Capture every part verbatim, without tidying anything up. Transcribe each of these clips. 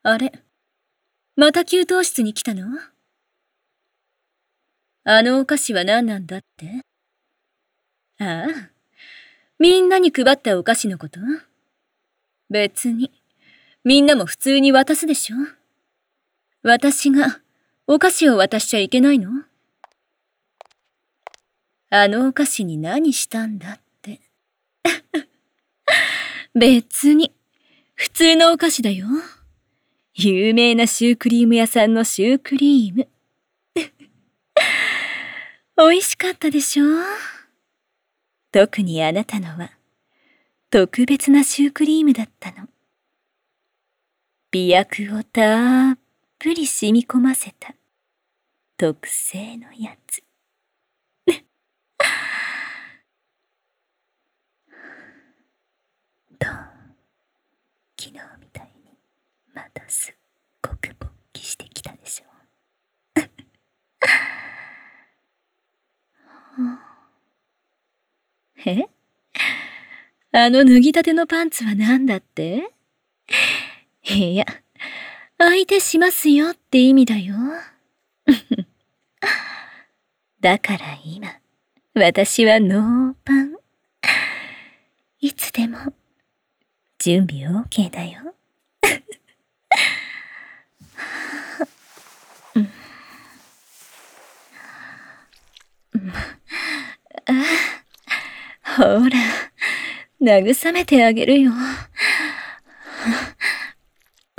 あれ、また給湯室に来たの？あのお菓子は何なんだって？ああ、みんなに配ったお菓子のこと？別に、みんなも普通に渡すでしょ？私がお菓子を渡しちゃいけないの？あのお菓子に何したんだって。別に、普通のお菓子だよ。有名なシュークリーム屋さんのシュークリーム。美味しかったでしょ？特にあなたのは、特別なシュークリームだったの。美薬をたっぷり染み込ませた、特製のやつ。と、昨日みたいに、またすっごく勃起してきたでしょ。え？あの脱ぎたてのパンツは何だって？いや、相手しますよって意味だよ。だから今、私はノーパン。いつでも、準備 OK だよ。うんうん、あ、ほら、慰めてあげるよ。うん、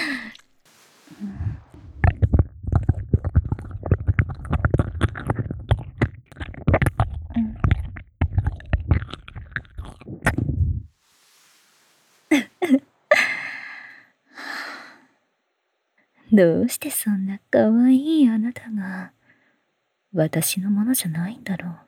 どうしてそんな可愛いあなたが私のものじゃないんだろう。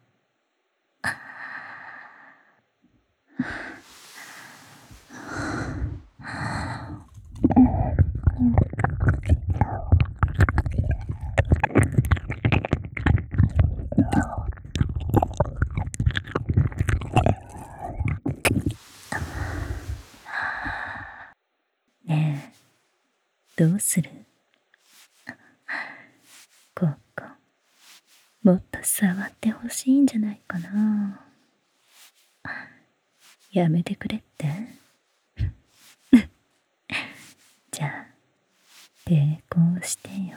ねえ、どうする？ここ、もっと触ってほしいんじゃないかな。やめてくれって？じゃあ、抵抗してよ。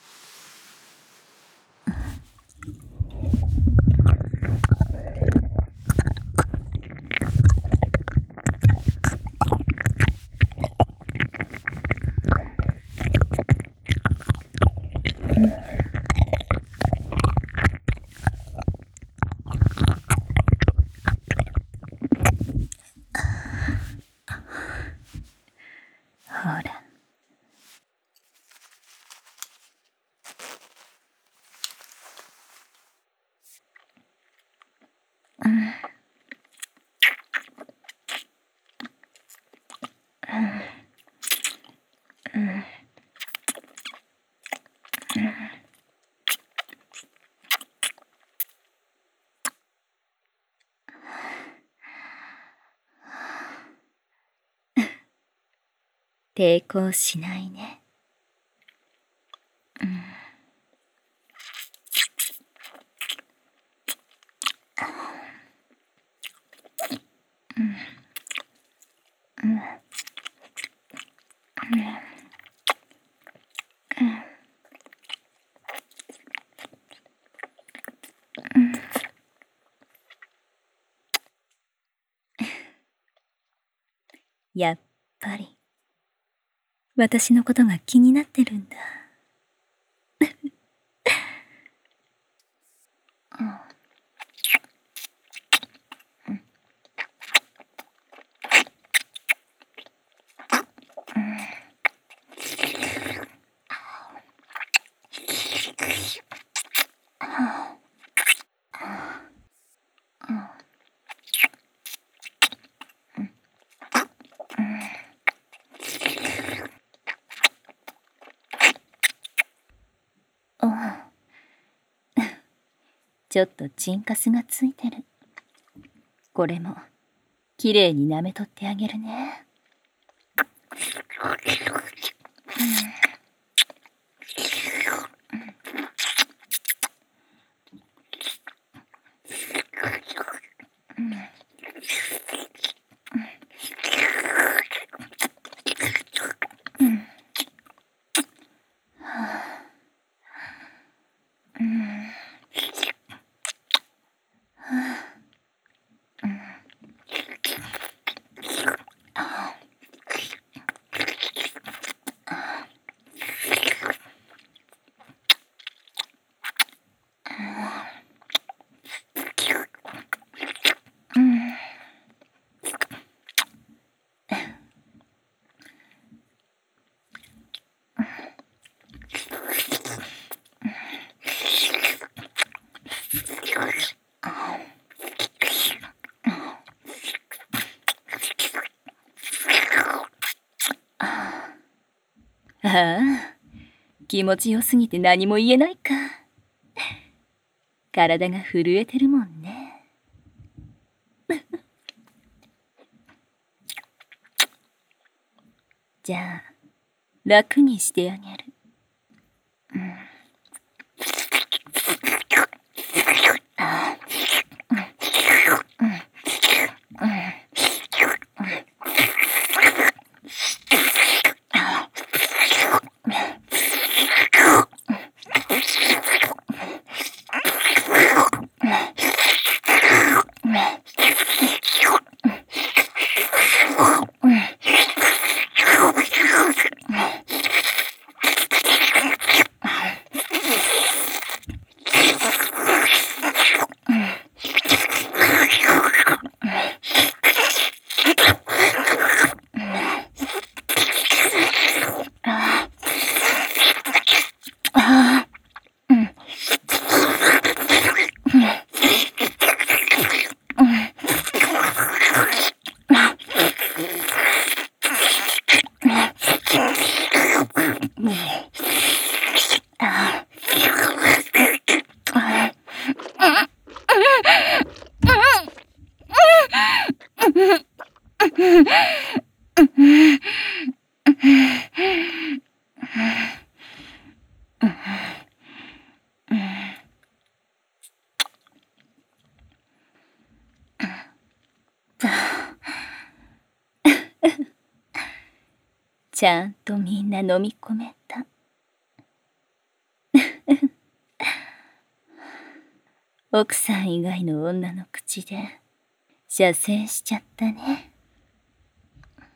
ほら。抵抗しないね。うん。うん。うん。やっぱり、私のことが気になってるんだ。ちょっとチンカスがついてる。これも、きれいに舐めとってあげるね。 ああ、気持ちよすぎて何も言えないか。体が震えてるもんね。じゃあ、楽にしてあげる。うん。ちゃんとみんな飲み込めた。奥さん以外の女の口で射精しちゃったね。